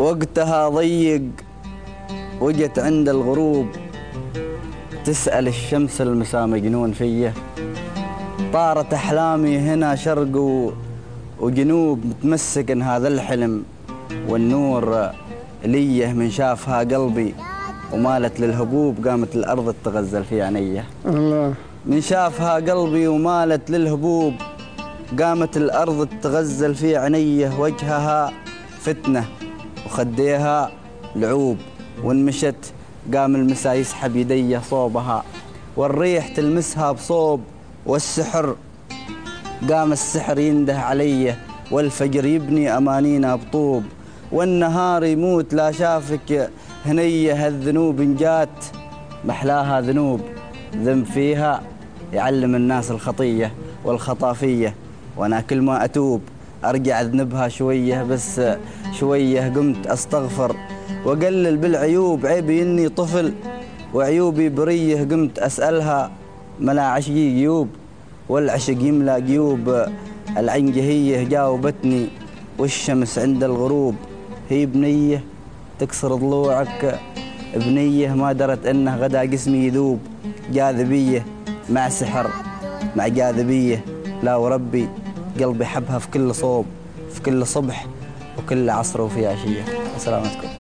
وقتها ضيق وجت عند الغروب تسأل الشمس المساء مجنون فيه. طارت أحلامي هنا شرق وجنوب متمسك إن هذا الحلم والنور ليه من شافها قلبي ومالت للهبوب قامت الأرض تغزل في عينيه. الله. من شافها قلبي ومالت للهبوب قامت الأرض تغزل في عينيه. وجهها فتنة وخديها لعوب وإن مشت قام المساء يسحب يديه صوبها والريح تلمسها بصوب والسحر قام السحر ينده عليه والفجر يبني أمانينا بطوب والنهار يموت لا شافك هنيه. الذنوب إن جات محلاها ذنوب ذنب فيها يعلم الناس الخطية والخطافية. وأنا كل ما أتوب أرجع أذنبها شوية بس شوية قمت أستغفر وأقلل بالعيوب عيبي إني طفل وعيوبي بريه قمت أسألها ملا عشقي قيوب والعشق يملا قيوب. العنجهية جاوبتني والشمس عند الغروب هي بنية تكسر ضلوعك بنية ما درت إنه غدا جسمي يذوب. جاذبية مع سحر مع جاذبية لا وربي قلبي حبها في كل صوب في كل صبح وكل عصر وفي عشية. سلامتكم.